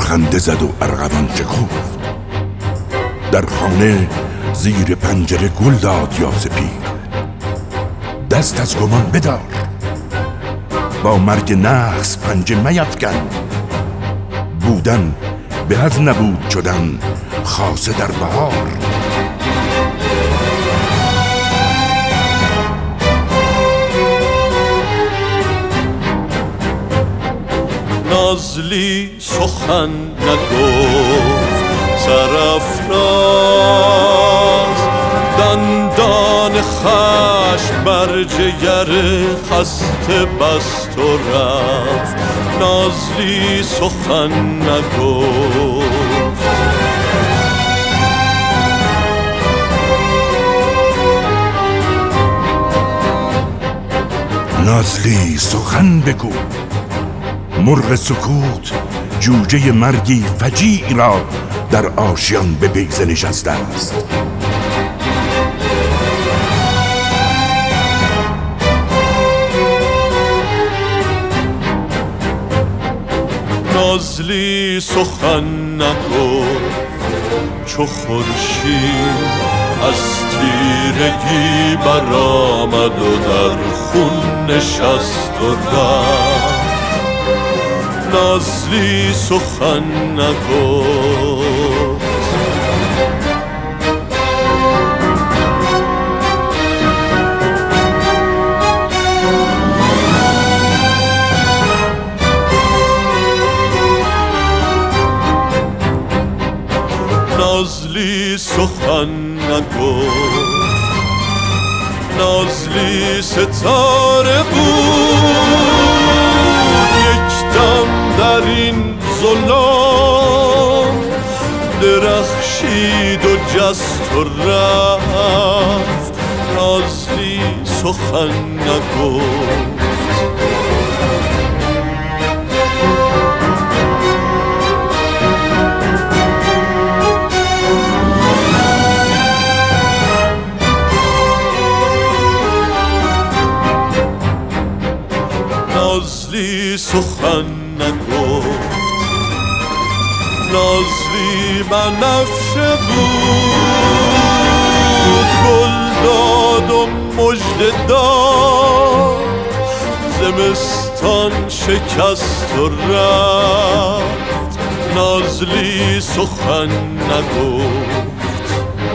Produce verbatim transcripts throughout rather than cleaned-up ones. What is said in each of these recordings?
خنده زد و ارغوان شکفت. در خانه زیر پنجره گل داد یاس پیر، دست از گمان بدار، با مرگ نحس پنجه میفکن. بودن به از نبود شدن خاصه در بهار. نازلی سخن نگفت سرافراز، دندان خشم بر جگر خسته بست و رفت. نازلی سخن نگفت. نازلی سخن بگو، مرغ سکوت جوجه مرگی فجیع را در آشیان به بیضه نشسته است. نازلی سخن نگفت چو خورشید از تیرگی برآمد و در خون نشست و رفت. نازلی سخن نگفت. نازلی سخن نگفت. نازلی ستاره بود یک دم در این ظلام، درخشید و جست و رفت. نازلی سخن نگفت. نازلی سخن نگفت. نازلی بنفشه بود گل داد و مژده داد. زمستان شکست و رفت. نازلی سخن نگفت.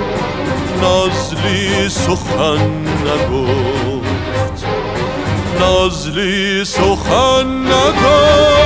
نازلی سخن نگفت. نازلی سخن نگفت.